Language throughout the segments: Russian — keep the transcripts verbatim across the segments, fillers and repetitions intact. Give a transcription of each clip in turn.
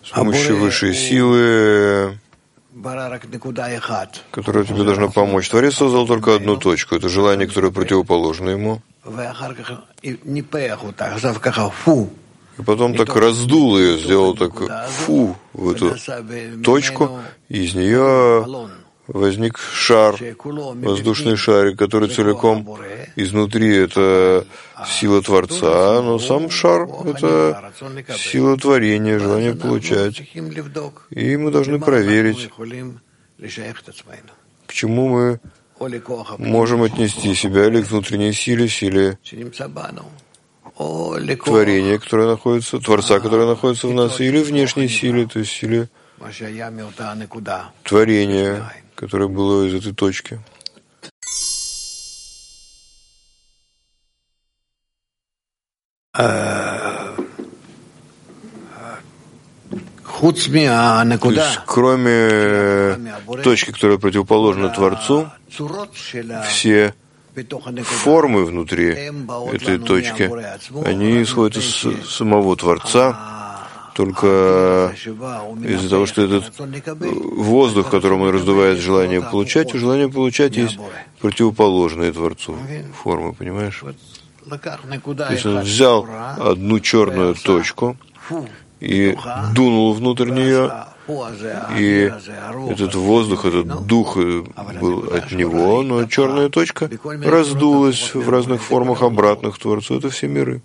С помощью высшей силы, которая тебе должна помочь. Творец создал только одну точку. Это желание, которое противоположно ему. И потом так раздул ее, сделал так фу в эту точку, и из нее возник шар, воздушный шарик, который целиком изнутри это сила Творца, но сам шар — это сила творения, желание получать. И мы должны проверить, к чему мы можем отнести себя, или к внутренней силе, силе творения, которое находится, Творца, которое находится в нас, или внешней силе, то есть силе творения, которое было из этой точки. То есть, кроме точки, которая противоположна Творцу, все формы внутри этой точки, они исходят из самого Творца, только из-за того, что этот воздух, которым он раздувает желание получать, у желания получать есть противоположные Творцу формы, понимаешь? То есть он взял одну черную точку и дунул внутрь нее, и этот воздух, этот дух был от него, но черная точка раздулась в разных формах обратных Творцу. Это все миры.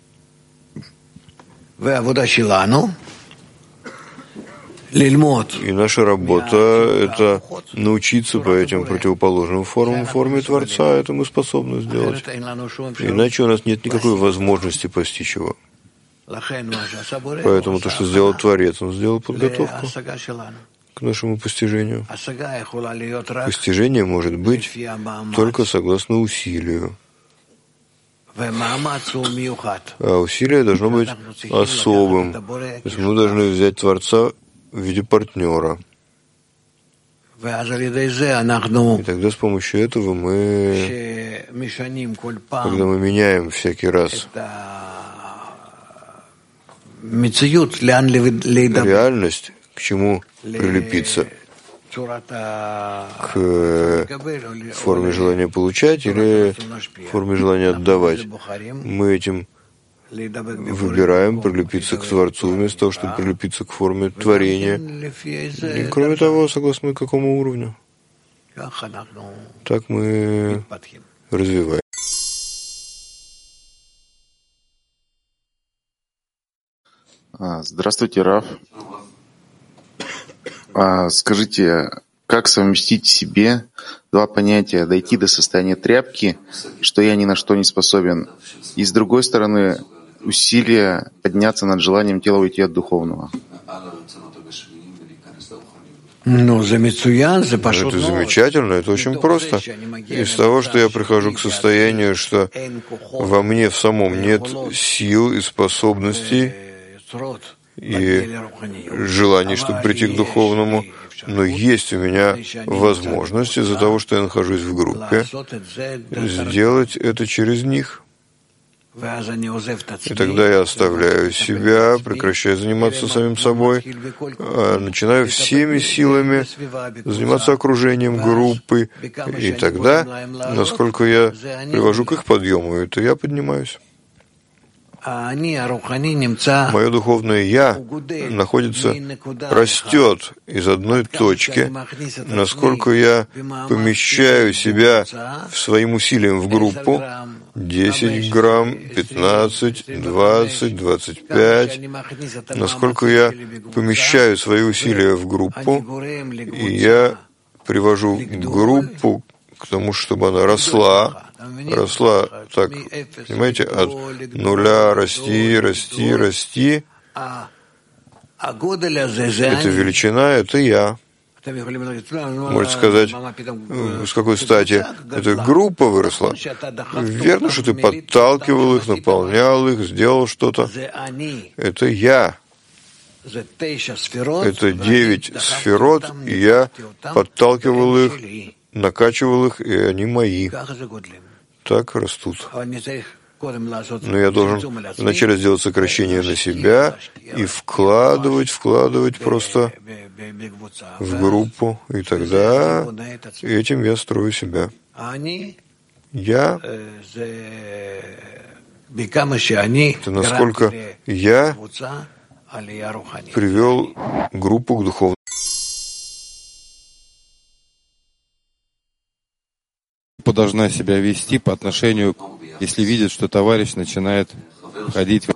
И наша работа — это научиться по этим противоположным формам, форме Творца. Это мы способны сделать. Иначе у нас нет никакой возможности постичь его. Поэтому то, что сделал Творец, он сделал подготовку к нашему постижению. Постижение может быть только согласно усилию. А усилие должно быть особым. То есть мы должны взять Творца в виде партнера. И тогда с помощью этого мы, когда мы меняем всякий раз реальность, к чему прилепиться? К форме желания получать или форме желания отдавать? Мы этим выбираем прилепиться к Творцу вместо того, чтобы прилепиться к форме творения. И кроме того, согласно какому уровню? Так мы развиваем. Здравствуйте, Рав. Скажите, как совместить в себе два понятия: дойти до состояния тряпки, что я ни на что не способен, и, с другой стороны, усилия подняться над желанием тела уйти от духовного? Ну, это замечательно, это очень просто. Из того, что я прихожу к состоянию, что во мне в самом нет сил и способностей и желаний, чтобы прийти к духовному, но есть у меня возможность из-за того, что я нахожусь в группе, сделать это через них. И тогда я оставляю себя, прекращаю заниматься самим собой, начинаю всеми силами заниматься окружением группы, и тогда, насколько я привожу к их подъему, это я поднимаюсь. Мое духовное «я» находится, растет из одной точки, насколько я помещаю себя своим усилием в группу, десять грамм, пятнадцать, двадцать, двадцать пять, насколько я помещаю свои усилия в группу, и я привожу группу к тому, чтобы она росла, росла так, понимаете, от нуля расти, расти, расти. Это величина, это я. Можете сказать, с какой стати эта группа выросла? Верно, что ты подталкивал их, наполнял их, сделал что-то. Это я. Это девять сферот, и я подталкивал их, накачивал их, и они мои. Так растут. Но я должен вначале сделать сокращение на себя и вкладывать, вкладывать просто в группу, и тогда этим я строю себя. Я — это насколько я привел группу к духовному. Должна себя вести по отношению, если видит, что товарищ начинает ходить.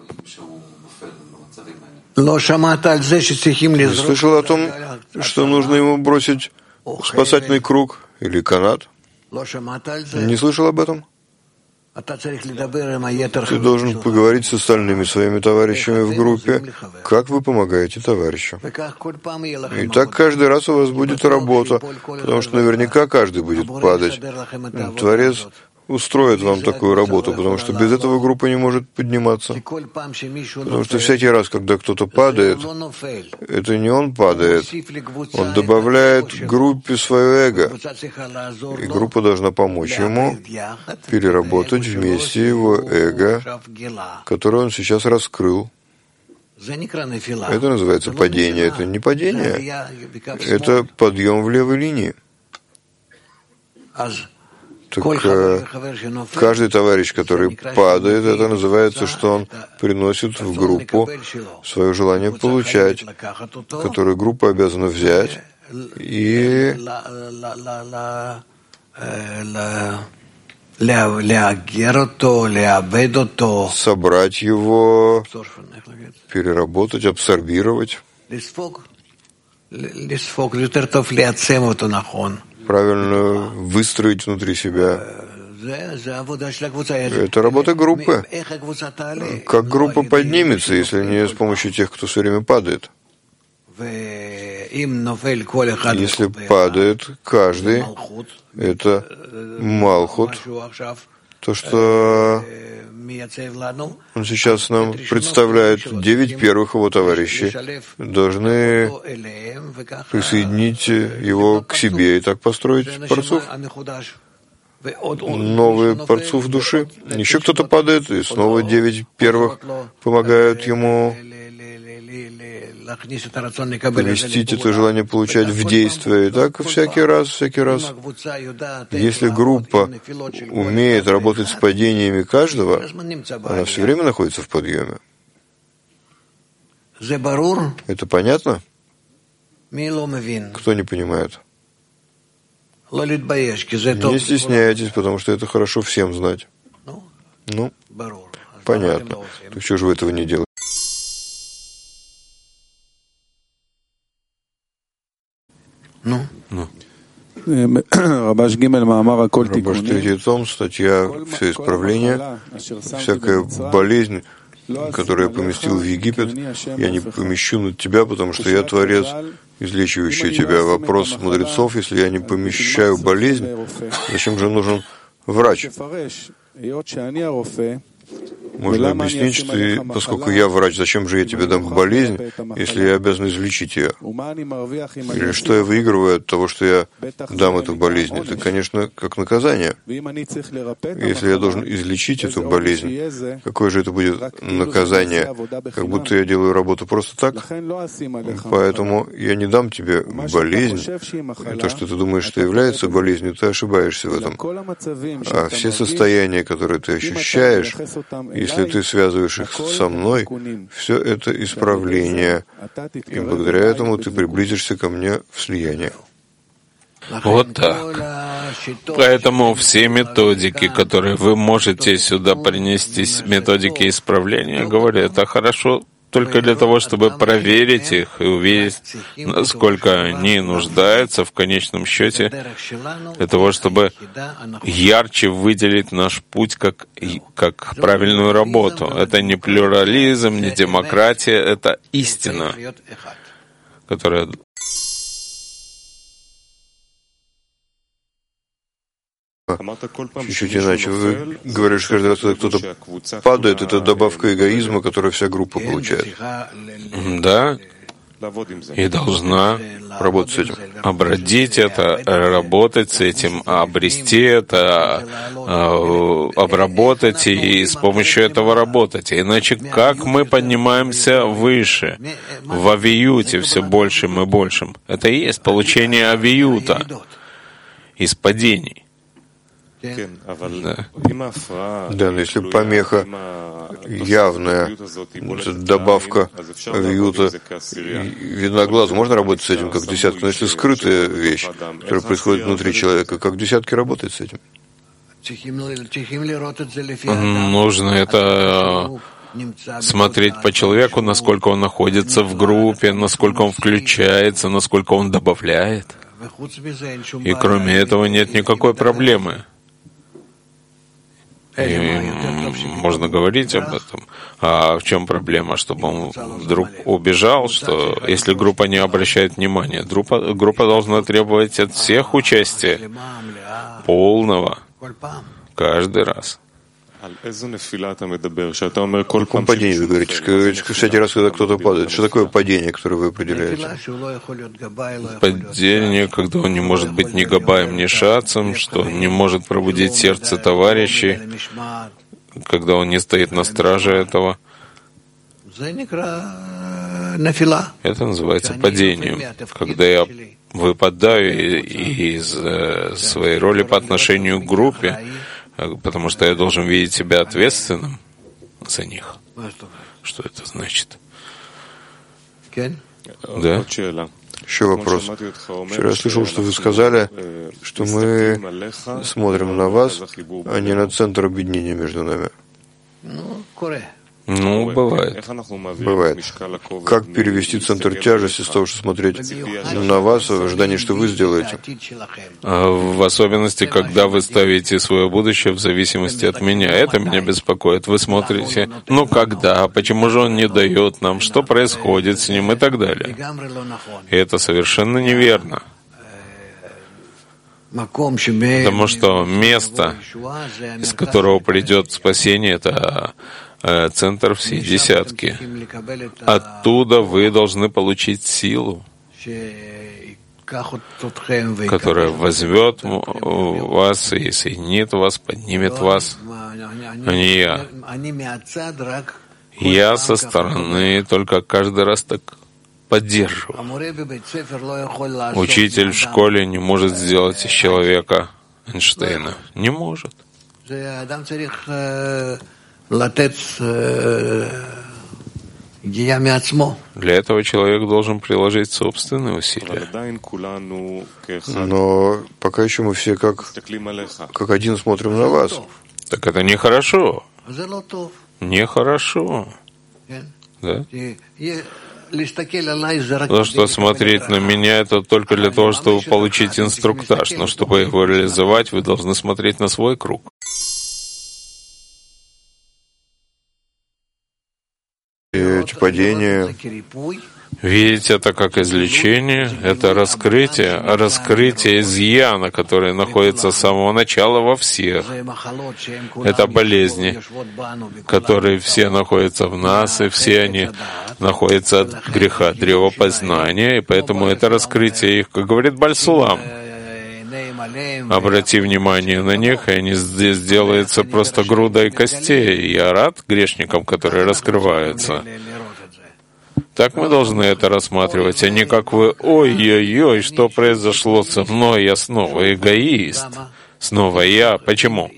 Не слышал о том, что нужно ему бросить спасательный круг или канат? Не слышал об этом? Ты должен поговорить с остальными своими товарищами в группе, как вы помогаете товарищу. И так каждый раз у вас будет работа, потому что наверняка каждый будет падать. Творец устроит вам такую работу, потому что без этого группа не может подниматься. Потому что всякий раз, когда кто-то падает, это не он падает, он добавляет группе свое эго. И группа должна помочь ему переработать вместе его эго, которое он сейчас раскрыл. Это называется падение. Это не падение, это подъем в левой линии. Так каждый товарищ, который падает, это называется, что он приносит в группу свое желание получать, которое группа обязана взять и собрать его, переработать, абсорбировать. Правильно выстроить внутри себя. Это работа группы. Как группа поднимется, если не с помощью тех, кто все время падает? Если падает каждый, это Малхут, то, что он сейчас нам представляет, девять первых его товарищей должны присоединить его к себе и так построить парцуф. Новый парцуф души. Еще кто-то падает, и снова девять первых помогают ему поместить это желание получать в действие. И так всякий раз, всякий раз. Если группа умеет работать с падениями каждого, она все время находится в подъеме. Это понятно? Кто не понимает? Не стесняйтесь, потому что это хорошо всем знать. Ну, понятно. Так что же вы этого не делаете? Ну, ну. Рабаш третий том, статья «Все исправление», всякая болезнь, которую я поместил в Египет, я не помещу на тебя, потому что я Творец, излечивающий тебя. Вопрос мудрецов: если я не помещаю болезнь, зачем же нужен врач? Можно объяснить, что ты, поскольку я врач, зачем же я тебе дам болезнь, если я обязан излечить ее? Или что я выигрываю от того, что я дам эту болезнь? Это, конечно, как наказание. Если я должен излечить эту болезнь, какое же это будет наказание? Как будто я делаю работу просто так. Поэтому я не дам тебе болезнь. И то, что ты думаешь, что является болезнью, ты ошибаешься в этом. А все состояния, которые ты ощущаешь, если ты связываешь их со мной, все это исправление. И благодаря этому ты приблизишься ко мне в слияние. Вот так. Поэтому все методики, которые вы можете сюда принести, методики исправления, говорю, это хорошо только для того, чтобы проверить их и увидеть, насколько они нуждаются в конечном счете, для того, чтобы ярче выделить наш путь как, как правильную работу. Это не плюрализм, не демократия, это истина, которая... Чуть-чуть иначе. Вы говорите, что каждый раз, когда кто-то падает, это добавка эгоизма, которую вся группа получает. Да, и должна работать с этим. обродить это, работать с этим, обрести это, обработать и с помощью этого работать. Иначе как мы поднимаемся выше, в авиюте все большим и большим? Это и есть получение авиюта из падений. Да. Да, но если помеха явная, добавка авиюта видна глазу, можно работать с этим как десятки? Но если скрытая вещь, которая происходит внутри человека, как десятки работает с этим? Нужно это смотреть по человеку, насколько он находится в группе, насколько он включается, насколько он добавляет. И кроме этого нет никакой проблемы. И можно говорить об этом. А в чем проблема? Чтобы он вдруг убежал, что если группа не обращает внимания, группа, группа должна требовать от всех участия полного каждый раз. О каком падении вы говорите? Всякий раз, когда кто-то падает. Что такое падение, которое вы определяете? Падение, когда он не может быть ни габаем, ни шацем, что он не может пробудить сердце товарищей, когда он не стоит на страже этого. Это называется падением, когда я выпадаю из своей роли по отношению к группе, потому что я должен видеть себя ответственным за них. Что это значит? Да? Еще вопрос. Вчера я слышал, что вы сказали, что мы смотрим на вас, а не на центр объединения между нами. Ну, бывает. Бывает. Как перевести центр тяжести с того, что смотреть на вас в ожидании, что вы сделаете? В особенности, когда вы ставите свое будущее в зависимости от меня. Это меня беспокоит. Вы смотрите, ну когда, почему же он не дает нам, что происходит с ним и так далее. И это совершенно неверно. Потому что место, из которого придет спасение, это центр всей десятки. Оттуда вы должны получить силу, которая возьмет вас и соединит вас, поднимет вас, а не я. Я со стороны только каждый раз так поддерживаю. Учитель в школе не может сделать из человека Эйнштейна. Не может. Для этого человек должен приложить собственные усилия. Но пока еще мы все как, как один смотрим на вас. Так это нехорошо. Нехорошо. Да? То, что смотреть на меня, это только для того, чтобы получить инструктаж. Но чтобы его реализовать, вы должны смотреть на свой круг. И эти падения. Видеть это как излечение, это раскрытие, раскрытие изъяна, который находится с самого начала во всех. Это болезни, которые все находятся в нас, и все они находятся от греха древа познания, и поэтому это раскрытие их, как говорит Бальсулам. Обрати внимание на них, и они здесь делаются просто грудой костей. Я рад грешникам, которые раскрываются. Так мы должны это рассматривать, а не как вы, ой-ой-ой, что произошло со мной, я снова эгоист, снова я. Почему?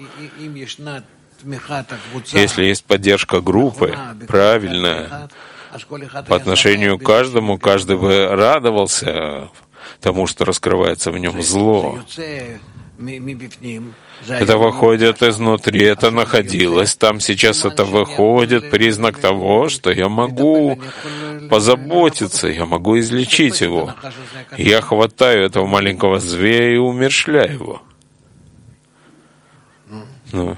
Если есть поддержка группы, правильная, по отношению к каждому, каждый бы радовался тому, что раскрывается в нем зло. Это выходит изнутри, это находилось там, сейчас это выходит, признак того, что я могу позаботиться, я могу излечить его. Я хватаю этого маленького зверя и умерщвляю его. Ну.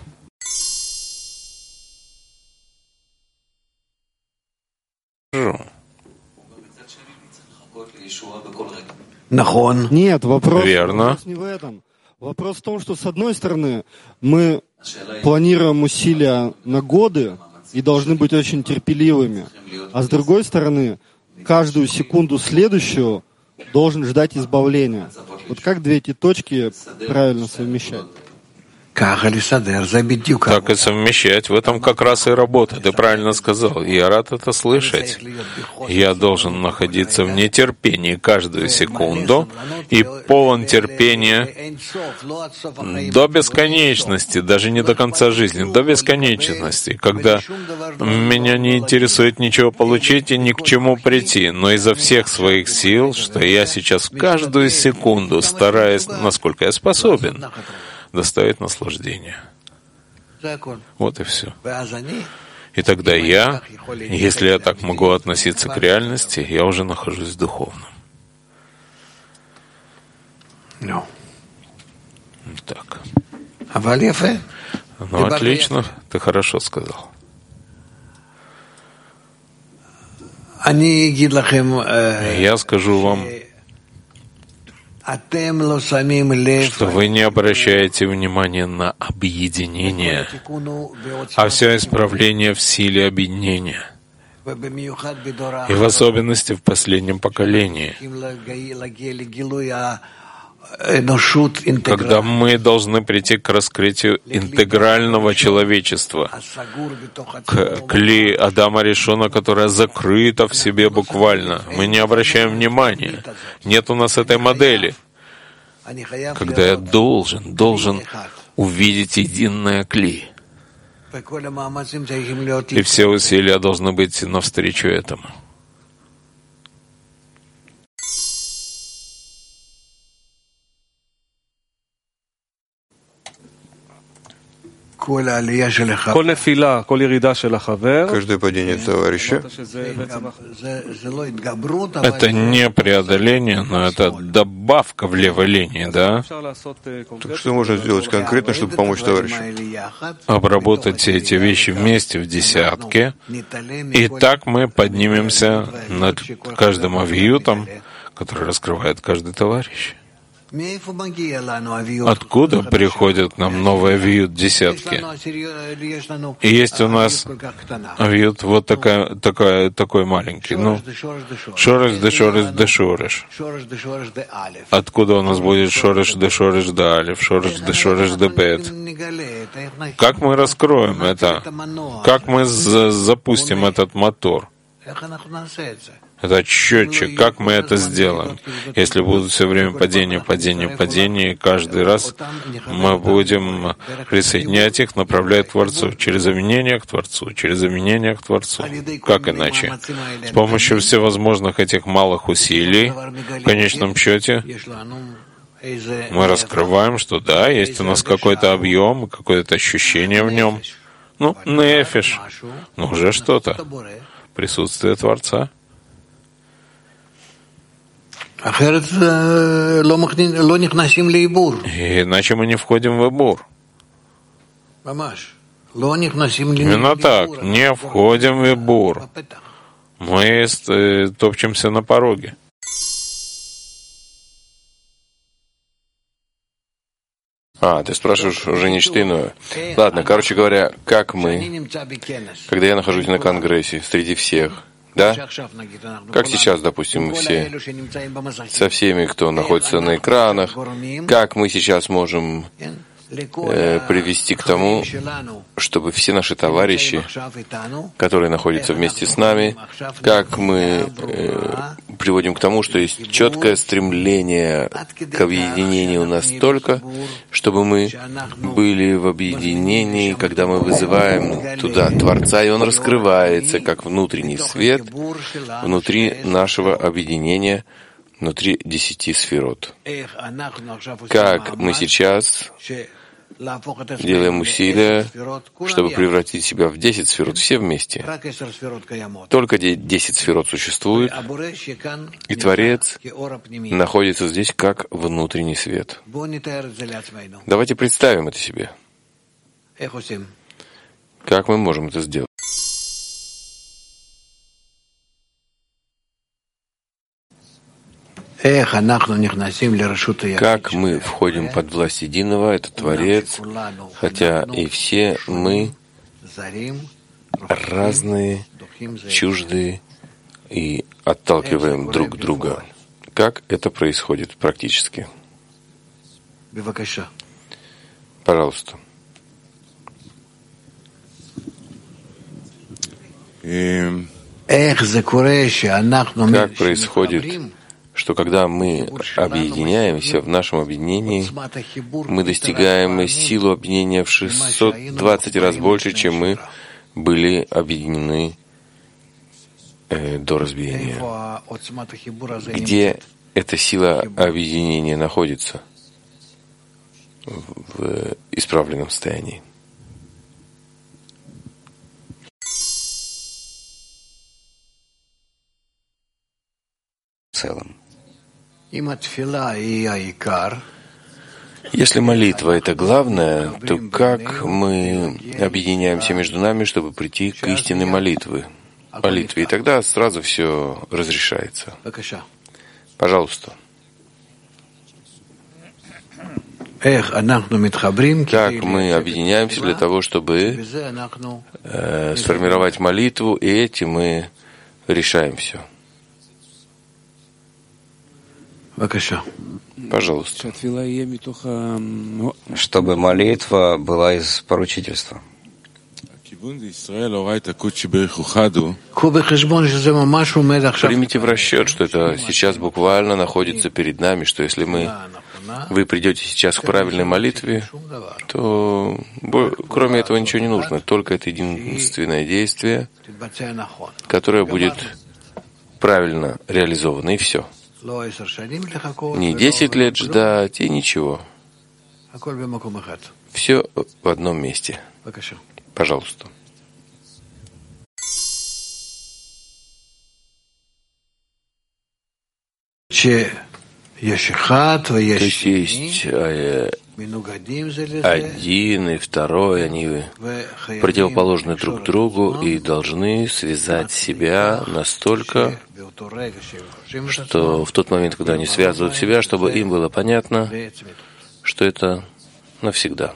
Нет, вопрос, Верно. вопрос не в этом. Вопрос в том, что с одной стороны мы планируем усилия на годы и должны быть очень терпеливыми, а с другой стороны каждую секунду следующую должен ждать избавления. Вот как две эти точки правильно совмещать? Так и совмещать. В этом как раз и работа. Ты правильно сказал. Я рад это слышать. Я должен находиться в нетерпении каждую секунду и полон терпения до бесконечности, даже не до конца жизни, до бесконечности, когда меня не интересует ничего получить и ни к чему прийти, но изо всех своих сил, что я сейчас каждую секунду стараюсь, насколько я способен, доставить наслаждение. Вот и все. И тогда я, если я так могу относиться к реальности, я уже нахожусь в духовном. No. Так. Ну, отлично, ты хорошо сказал. Я скажу вам, что вы не обращаете внимания на объединение, а все исправление в силе объединения. И в особенности в последнем поколении, когда мы должны прийти к раскрытию интегрального человечества, к кли Адама Ришона, которая закрыта в себе буквально. Мы не обращаем внимания. Нет у нас этой модели, когда я должен, должен увидеть единое кли. И все усилия должны быть навстречу этому. Каждое падение товарища — это не преодоление, но это добавка в левой линии, да? Так что можно сделать конкретно, чтобы помочь товарищу? Обработать все эти вещи вместе в десятке, и так мы поднимемся над каждым авиютом, который раскрывает каждый товарищ. Откуда приходят нам новые авиют десятки? И есть у нас авиют вот такая, такая, такой маленький. Ну, шореш де шореш де шореш. Откуда у нас будет шореш де шореш де алиф, шореш де шореш де бет? Как мы раскроем это? Как мы запустим этот мотор? Это счетчик. Как мы это сделаем? Если будут все время падения, падения, падения, и каждый раз мы будем присоединять их, направлять к Творцу, через объединение к Творцу, через объединение к Творцу. Как иначе? С помощью всевозможных этих малых усилий, в конечном счете, мы раскрываем, что да, есть у нас какой-то объем, какое-то ощущение в нем. Ну, нефиш, ну уже что-то. Присутствие Творца. Иначе мы не входим в Ибур. Именно так, не входим в Ибур. Мы топчемся на пороге. А, ты спрашиваешь уже нечто иное. Ладно, короче говоря, как мы, когда я нахожусь на конгрессе среди всех, да? Как сейчас, допустим, мы все, со всеми, кто находится на экранах, как мы сейчас можем э, привести к тому, чтобы все наши товарищи, которые находятся вместе с нами, как мы э, приводим к тому, что есть четкое стремление к объединению настолько, чтобы мы были в объединении, когда мы вызываем туда Творца, и Он раскрывается как внутренний свет внутри нашего объединения, внутри десяти сферот. Как мы сейчас делаем усилия, чтобы превратить себя в десять сферот, все вместе. Только десять сферот существует, и Творец находится здесь как внутренний свет. Давайте представим это себе. Как мы можем это сделать? Как мы входим под власть Единого, это Творец, хотя и все мы разные, чуждые и отталкиваем друг друга. Как это происходит практически? Пожалуйста. Как происходит, что когда мы объединяемся в нашем объединении, мы достигаем силу объединения в шестьсот двадцать раз больше, чем мы были объединены э, до разбиения. Где эта сила объединения находится? В исправленном состоянии. В целом. Если молитва — это главное, то как мы объединяемся между нами, чтобы прийти к истинной молитве? молитве? И тогда сразу все разрешается. Пожалуйста. Как мы объединяемся для того, чтобы э, сформировать молитву, и этим мы решаем все. Пожалуйста. Чтобы молитва была из поручительства. Примите в расчет, что это сейчас буквально находится перед нами, что если мы вы придете сейчас к правильной молитве, то кроме этого ничего не нужно. Только это единственное действие, которое будет правильно реализовано, и все. Не десять лет ждать, и ничего. Все в одном месте. Пожалуйста. То есть есть один и второй, они противоположны друг другу и должны связать себя настолько, что в тот момент, когда они связывают себя, чтобы им было понятно, что это навсегда.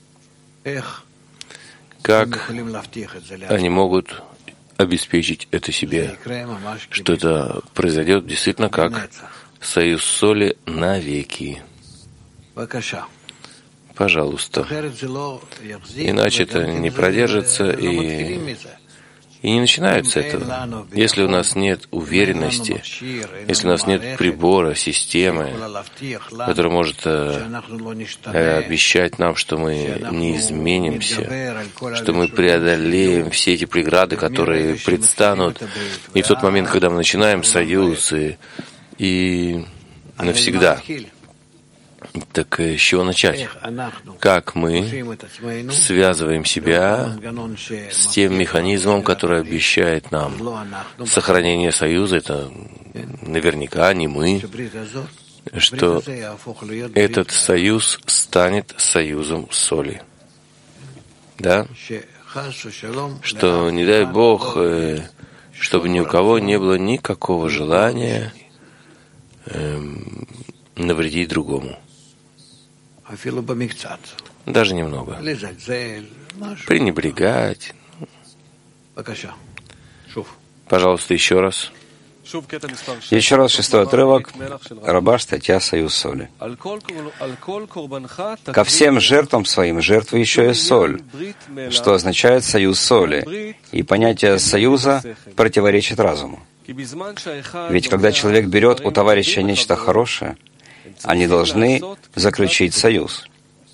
Как они могут обеспечить это себе, что это произойдет действительно как союз соли навеки. Пожалуйста. Иначе это не продержится и, и не начинается этого. Если у нас нет уверенности, если у нас нет прибора, системы, которая может э, обещать нам, что мы не изменимся, что мы преодолеем все эти преграды, которые предстанут, и в тот момент, когда мы начинаем союз и И навсегда. Так с чего начать? Как мы связываем себя с тем механизмом, который обещает нам сохранение союза? Это наверняка не мы, что этот союз станет союзом соли. Да? Что, не дай Бог, чтобы ни у кого не было никакого желания навредить другому. Даже немного. Пренебрегать. Пожалуйста, еще раз. Еще раз шестой отрывок, Рабаш, статья «Союз соли». «Ко всем жертвам своим жертвы еще и соль», что означает «союз соли», и понятие «союза» противоречит разуму. Ведь когда человек берет у товарища нечто хорошее, они должны заключить союз.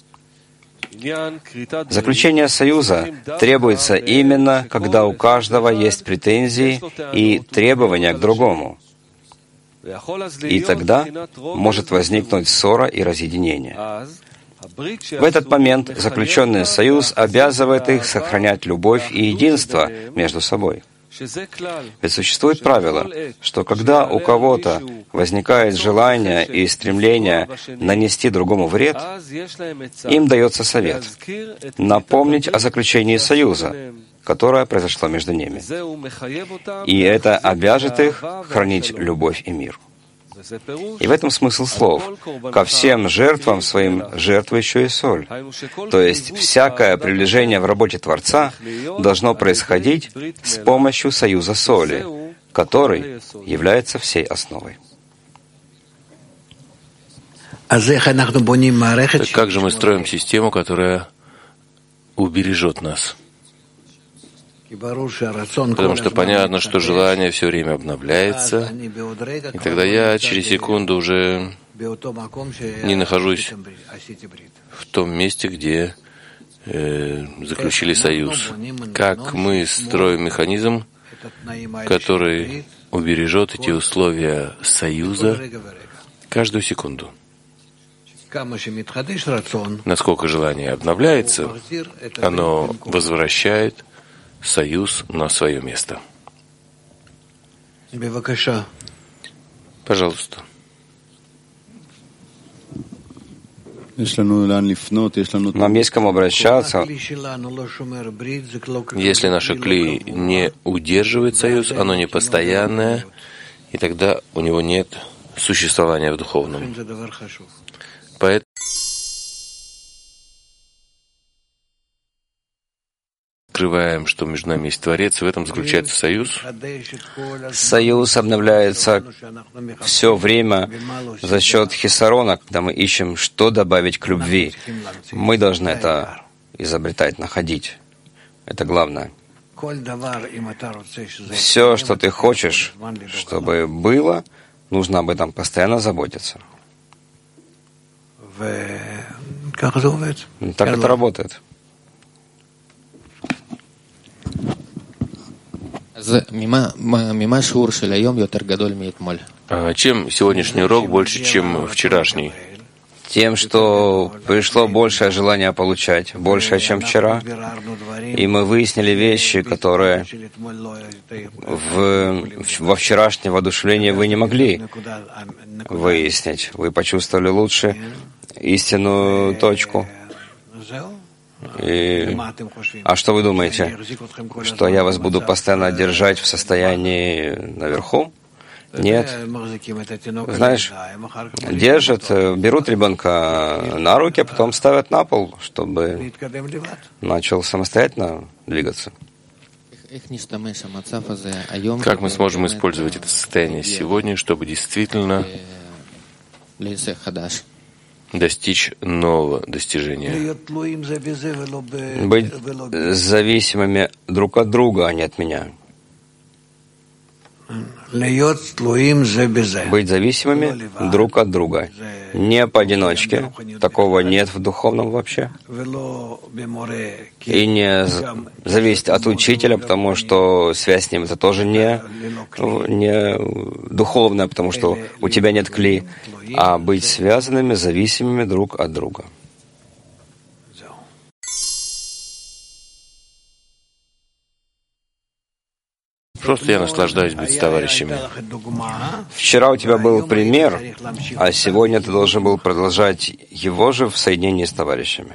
Заключение союза требуется именно, когда у каждого есть претензии и требования к другому. И тогда может возникнуть ссора и разъединение. В этот момент заключенный союз обязывает их сохранять любовь и единство между собой. Ведь существует правило, что когда у кого-то возникает желание и стремление нанести другому вред, им дается совет напомнить о заключении союза, которое произошло между ними. И это обяжет их хранить любовь и мир. И в этом смысл слов. «Ко всем жертвам своим жертва еще и соль». То есть всякое приближение в работе Творца должно происходить с помощью союза соли, который является всей основой. Так как же мы строим систему, которая убережет нас? Потому что понятно, что желание все время обновляется, и тогда я через секунду уже не нахожусь в том месте, где э, заключили союз. Как мы строим механизм, который убережет эти условия союза каждую секунду? Насколько желание обновляется, оно возвращает союз на свое место. Пожалуйста. Нам есть к кому обращаться. Если наше кли не удерживает союз, оно не постоянное, и тогда у него нет существования в духовном. Поэтому открываем, что между нами есть Творец, в этом заключается союз. Союз обновляется все время за счет хисарона, когда мы ищем, что добавить к любви. Мы должны это изобретать, находить. Это главное. Все, что ты хочешь, чтобы было, нужно об этом постоянно заботиться. Так это работает. А чем сегодняшний урок больше, чем вчерашний? Тем, что пришло большее желание получать, большее, чем вчера. И мы выяснили вещи, которые в, во вчерашнем воодушевлении вы не могли выяснить. Вы почувствовали лучше истинную точку. И, а что вы думаете? Что я вас буду постоянно держать в состоянии наверху? Нет. Знаешь, держат, берут ребенка на руки, а потом ставят на пол, чтобы начал самостоятельно двигаться. Как мы сможем использовать это состояние сегодня, чтобы действительно достичь нового достижения? Быть зависимыми друг от друга, а не от меня. Быть зависимыми друг от друга. Не поодиночке. Такого нет в духовном вообще. И не зависеть от учителя, потому что связь с ним это тоже не, не духовная, потому что у тебя нет кли, а быть связанными, зависимыми друг от друга. Просто я наслаждаюсь быть с товарищами. Вчера у тебя был пример, а сегодня ты должен был продолжать его же в соединении с товарищами.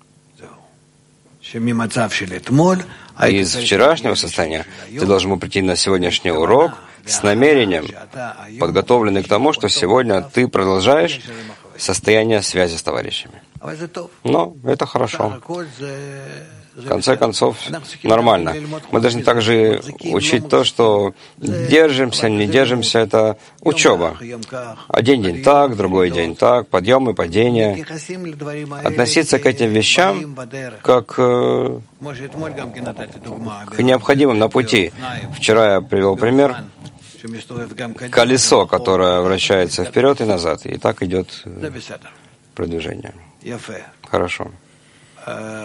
Из вчерашнего состояния ты должен был прийти на сегодняшний урок с намерением, подготовленный к тому, что сегодня ты продолжаешь состояние связи с товарищами. Но это хорошо. В конце концов, нормально. Мы должны также учить то, что держимся, не держимся, это учеба. Один день так, другой день так, подъем и падение. Относиться к этим вещам как к необходимым на пути. Вчера я привел пример. Колесо, которое вращается вперед и назад, и так идет продвижение. Хорошо.